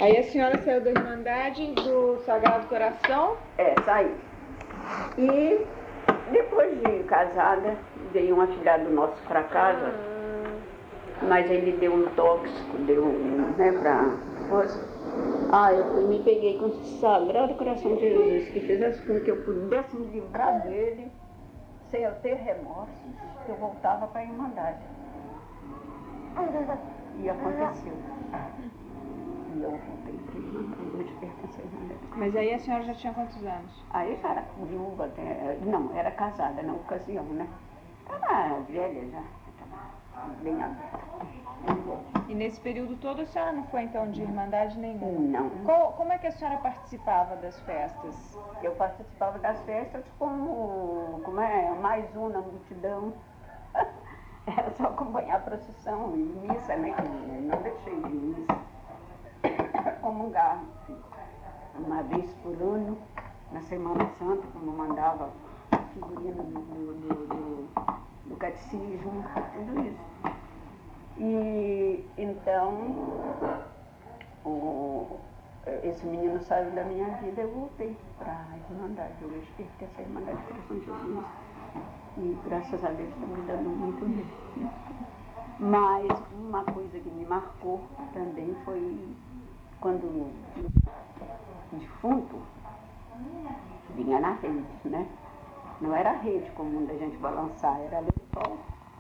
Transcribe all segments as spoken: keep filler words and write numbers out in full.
Aí a senhora saiu da Irmandade do Sagrado Coração? É, saí. E depois de casada, veio um afilhado nosso para casa, ah. mas ele deu um tóxico, deu, né, pra coisa. Ah, eu fui, me peguei com o Sagrado Coração de Jesus, que fizesse com que eu pudesse me livrar dele, sem eu ter remorsos, que eu voltava para a Irmandade. E aconteceu. E eu voltei para a Irmandade, hoje pertenço à Irmandade. Mas aí a senhora já tinha quantos anos? Aí já era viúva, não, era casada na ocasião, né? Estava velha já, estava bem adulta. E nesse período todo a senhora não foi então de Irmandade nenhuma? Não. Qual, como é que a senhora participava das festas? Eu participava das festas como, como é, mais um na multidão. Era só acompanhar a procissão e missa, né? Não deixei de missa. Comungar uma vez por ano, na Semana Santa, como mandava figurino do, do, do, do catecismo, tudo isso. E então, o, esse menino saiu da minha vida, eu voltei para a Irmandade. Eu esqueci essa Irmandade de Coração de Jesus. E graças a Deus está me dando muito bem. Mas uma coisa que me marcou também foi quando o defunto vinha na rede, né? Não era a rede comum da gente balançar, era lençol.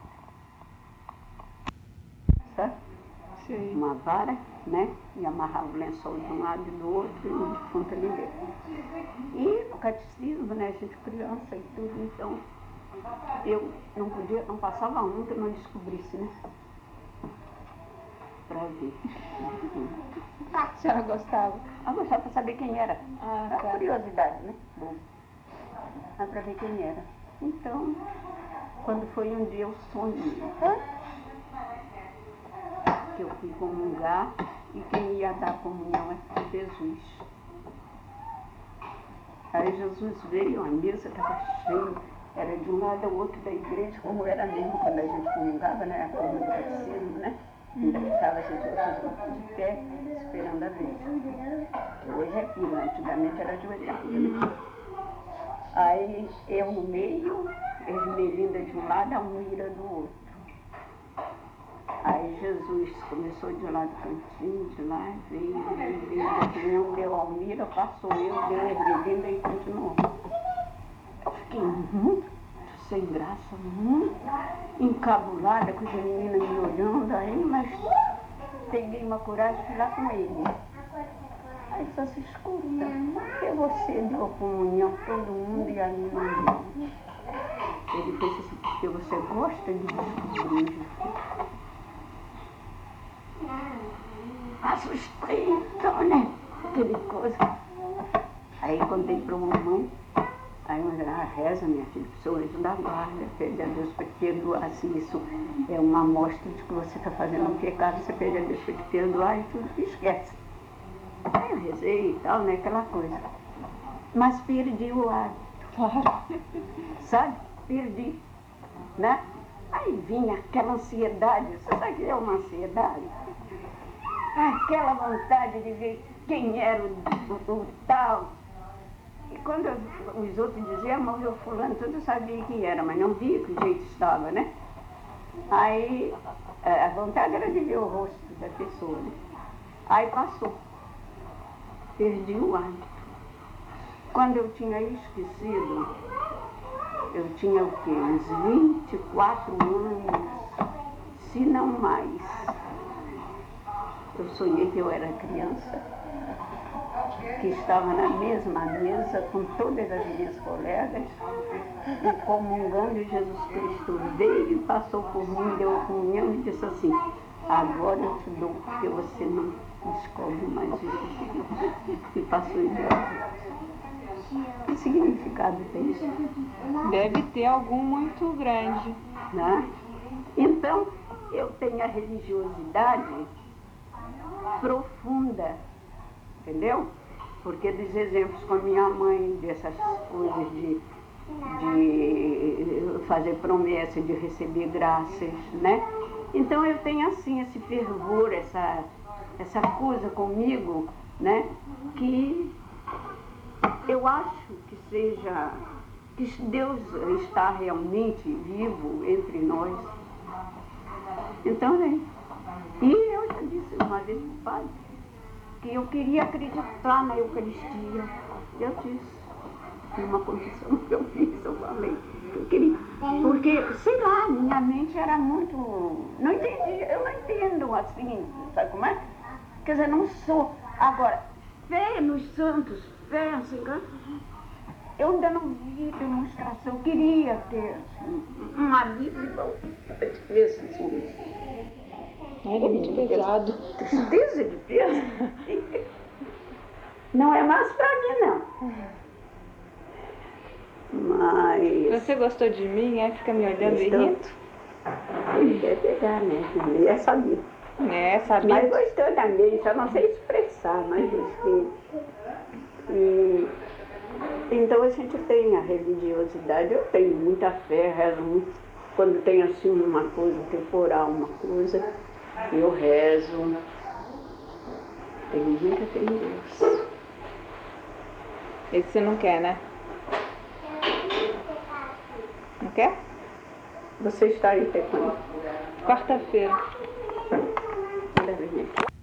Sabe? Sim. Uma vara, né? E amarrava o lençol de um lado e do outro e o defunto ali dentro. E o catecismo, né? A gente criança e tudo, então eu não podia, não passava um que eu não descobrisse, né? Pra ver. A senhora gostava? Eu gostava pra saber quem era. Ah, era tá. Curiosidade, né? Bom. Mas pra ver quem era. Então, quando foi um dia eu sonhei. Que eu fui comungar e quem ia dar comunhão é Jesus. Aí Jesus veio, a mesa estava cheia, era de um lado ao outro da igreja, como era mesmo quando a gente comungava, né? A forma do catecismo, né? Ainda ficava a gente de pé, esperando a vez. Hoje é fila, antigamente era ajoelhado, né? Aí eu no meio, Esmelinda de um lado, a Almira do outro. Aí Jesus começou de lá do cantinho, de lá, veio, veio, veio, da comunhão, deu a Almira, passou eu, deu a Esmelinda e continuou. Eu fiquei muito sem graça, muito encabulada com as meninas me olhando aí, mas peguei uma coragem de ir lá com ele. Aí só se escuta, por que você deu a comunhão a todo mundo e a mim não deu? Ele fez assim, porque você gosta de descobrir. Assustei, então, né? Aquele coisa. Aí contei para uma mãe. Aí ela reza, minha filha, para o seu anjo da guarda, pede a Deus para te perdoar, se isso é uma amostra de que você está fazendo um pecado, você pede a Deus para te perdoar e tudo, esquece. Aí eu rezei e tal, né, aquela coisa. Mas perdi o hábito. Claro. Sabe? Perdi, né? Aí vinha aquela ansiedade, você sabe o que é uma ansiedade? Aquela vontade de ver quem era o, o, o tal. E quando eu, os outros diziam, morreu fulano, tudo eu sabia quem era, mas não via que o jeito estava, né? Aí a vontade era de ver o rosto da pessoa, né? Aí passou. Perdi o hábito. Quando eu tinha esquecido, eu tinha o quê? Uns vinte e quatro anos, se não mais. Eu sonhei que eu era criança, que estava na mesma mesa com todas as minhas colegas, e comungando, Jesus Cristo veio e passou por mim, deu a comunhão e disse assim, agora eu te dou, porque você não descobre mais isso. E passou e deu. Que significado tem isso? Deve ter algum muito grande. Né? Então, eu tenho a religiosidade profunda, entendeu? Porque dos exemplos com a minha mãe, dessas coisas de, de fazer promessa, de receber graças, né? Então eu tenho assim esse fervor, essa, essa coisa comigo, né? Que eu acho que seja, que Deus está realmente vivo entre nós. Então, né? E eu já disse uma vez para o padre que eu queria acreditar na Eucaristia. Eu disse, numa confissão que eu fiz, eu falei que eu queria. Porque, sei lá, minha mente era muito. Não entendi, eu não entendo assim, sabe como é? Quer dizer, não sou. Agora, fé nos santos, fé assim, eu ainda não vi demonstração, eu queria ter assim, uma Bíblia para ver assim. Ai, é muito pesado. Tristeza de peso. Não é mais pra mim, não. Mas... Você gostou de mim, é? Fica me olhando e rindo? Ele quer pegar, né? Ele é sabido. É, sabia? Mas gostou também, só não sei expressar, mas gostei. E... Então a gente tem a religiosidade, eu tenho muita fé, rezo muito. Quando tem assim uma coisa temporal, uma coisa, eu rezo. Tenho muita fé em Deus. Esse você não quer, né? Não quer? Você está em pé quando? Quarta-feira. Ainda bem, né?